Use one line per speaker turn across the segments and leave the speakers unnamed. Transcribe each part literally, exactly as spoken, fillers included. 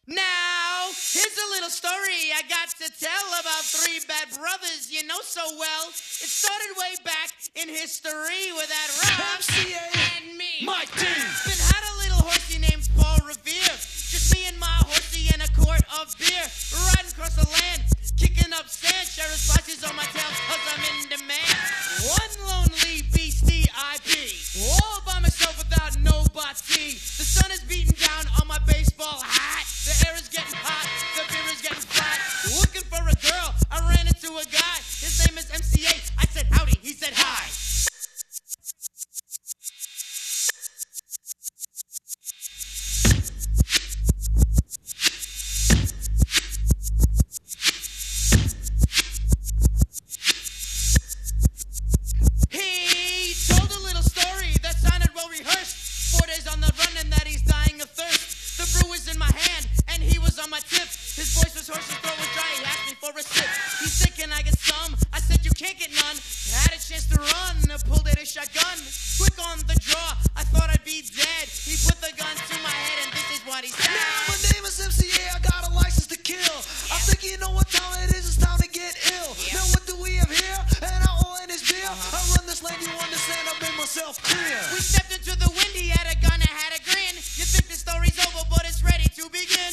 Now, here's a little story I got to tell about three bad brothers you know so well. It started way back in history with that Rob
M C A
and me.
Mike D.
Been had a little horsey named Paul Revere. Just me and my horsey and a quart of beer. Riding across the land, kicking up sand. Sheriff's watches on my tail cause I'm in demand. One lonely beastie I be. All by myself without nobody. The sun is beating down on my baseball hat. The air is getting hot, the beer is getting flat. Looking for a girl, I ran into a guy. His name is M C A. I said howdy, he said hi. He told a little story that sounded well rehearsed. Four days on the run and that he's dying of thirst. The brew was in my hand and he was on my tip. His voice was hoarse, his throat was dry. He asked me for a sip. He's sick and I get some. I said you can't get none. Had a chance to run, I pulled out a shotgun. Quick on the draw, I thought I'd be dead. He put the gun to my head and this is what he said.
Now my name is M C A, I got a license to kill. I think you know what time it is, it's time to get ill.
Yeah.
Now what do we have here? And I oil in this beer. I run this lane, you understand, I made myself clear.
We stepped into the wind, he had a gun, I had a grin. You think the story's over, but it's ready to begin.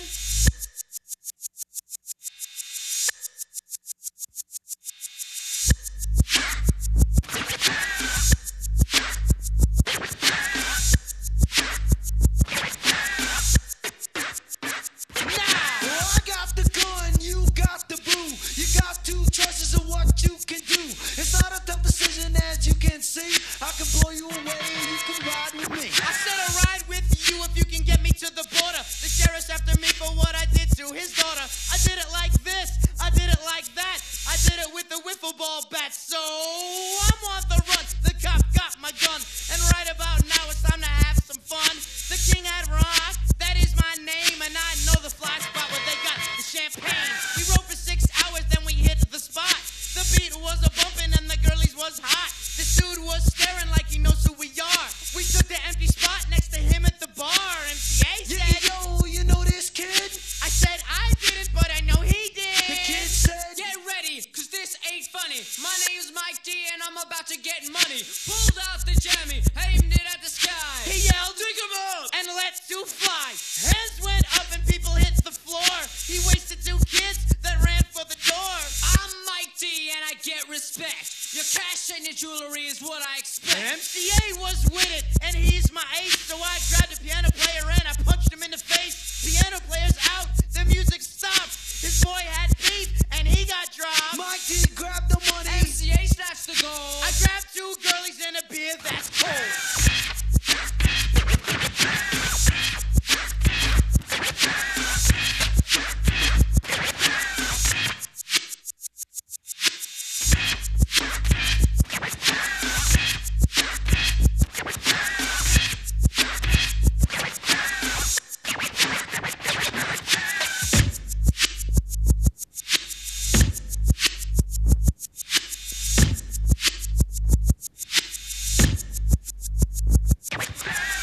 Well, I got the gun, you got the brew. You got two choices of what you can do. It's not a tough decision as you can see. I can blow you away and you can ride with me.
I said I'll ride with you if you can get me to the border. The sheriff's after me for what I did to his daughter. I did it like this, I did it like that. I did it with a wiffle ball bat. So I'm on the run, the cop got my gun. And right about now it's time to have some fun. The king had rock, that is my name. And I know the fly spot where they got the champagne. We rode for six hours, then we hit the spot. The beat was a bumpin' and the girlies was hot. This dude was staring like he knows who we are. We took the empty spot next to him at the bar. M C A
Yeah,
said,
yo, you know this kid?
I said I didn't, but I know he did.
The kid said,
Get ready, cause this ain't funny. My name's Mike D and I'm about to get money. Pulled out the jammy, aimed it at the sky.
He yelled, "Dig 'em up!" and let two fly. Hands went up and people hit the floor. He wasted two kids that ran for the door.
I'm Mike D and I get respect. Your cash and your jewelry is what I expect.
M C A was with it.